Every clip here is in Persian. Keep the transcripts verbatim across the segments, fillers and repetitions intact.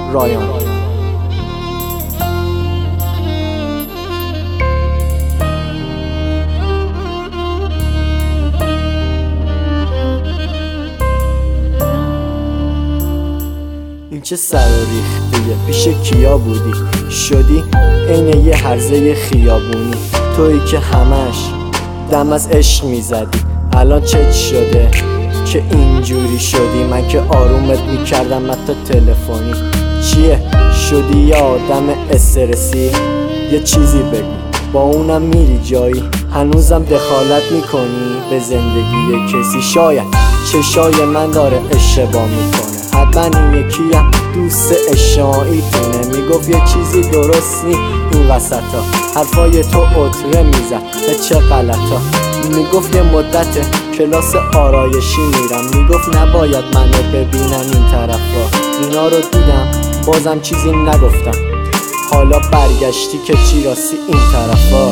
رایان. این چه سر ریختیه، پیش کیا بودی؟ شدی عین یه هرزه خیابونی، تویی که همش دم از عشق میزدی. الان چه شده که اینجوری شدی؟ من که آرومت میکردم حتی تلفنی. چیه شدی یه آدم استرسی؟ یه چیزی بگو، با اونم میری جایی؟ هنوزم دخالت میکنی به زندگی کسی؟ شاید چشای من داره اشتباه میکنه، حتما این یکیم دوست اشاعی تونه. میگفت یه چیزی درست نی این وسطا، حرفای تو عطره میزد به چه غلطا. میگفت یه مدت کلاس آرایشی میرم، میگفت نباید منو ببینن این طرفا. اینا رو دیدم بازم چیزی نگفتم، حالا برگشتی که چی راستی این طرفا.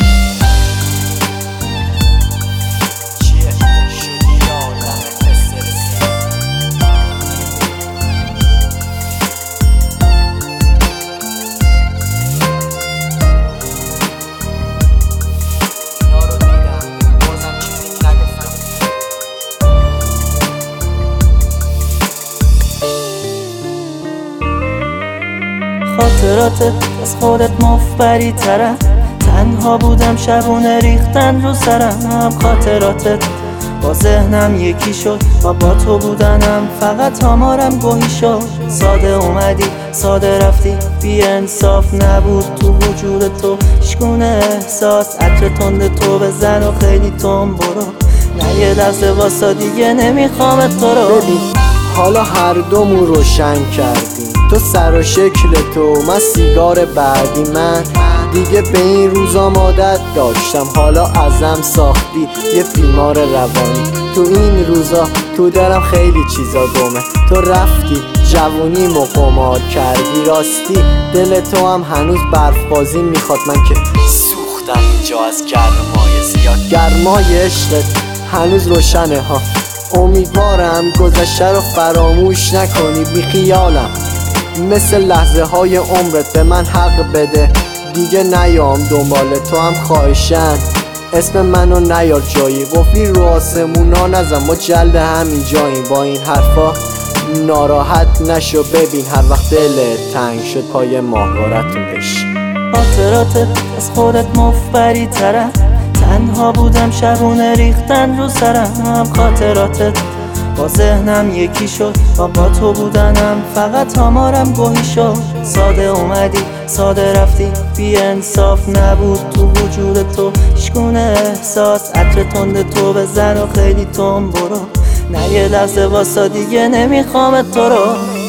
خاطراتت از خودت مفبری ترم، تنها بودم شبونه ریختن رو سرم. خاطراتت با ذهنم یکی شد و با تو بودنم فقط آمارم گوهی شد. ساده اومدی ساده رفتی، بی انصاف نبود تو وجود تو شکونه احساس. عطر تند تو بزن و خیلی تون برو، نه یه لحظه واسا دیگه نمیخوامت تو رو. ببین حالا هر دومون روشن کردیم، تو سر و شکل تو، من سیگار بعدی. من دیگه به این روزا عادت داشتم، حالا ازم ساختی یه بیمار روانی. تو این روزا تو دلم خیلی چیزا گمه، تو رفتی جوونی مقمار کردی. راستی دل تو هم هنوز برف بازی میخواد، من که سوختم اینجا از گرمای زیاد. گرمای عشقت هنوز روشنه ها، امیدوارم گذشته رو فراموش نکنی. بی خیالم مثل لحظه های عمرت به من حق بده، دیگه نیام دنبال تو هم خواهشن. اسم منو نیار جایی، قفلی رو آسمونا نزن، ما جلد همین جاییم. با این حرفا ناراحت نشو، ببین هر وقت دلت تنگ شد پای ماهوارتون بشی. خاطراتت از خودت مفبری ترم، تنها بودم شبونه ریختن رو سرم. خاطراتت با ذهنم یکی شد و با تو بودنم فقط آمارم گوهی شد. ساده اومدی ساده رفتی، بی انصاف نبود تو وجود تو شکونه احساس. عطر تند تو بزن و خیلی تون برو، نه یه لحظه واسا دیگه نمیخوامت تو رو.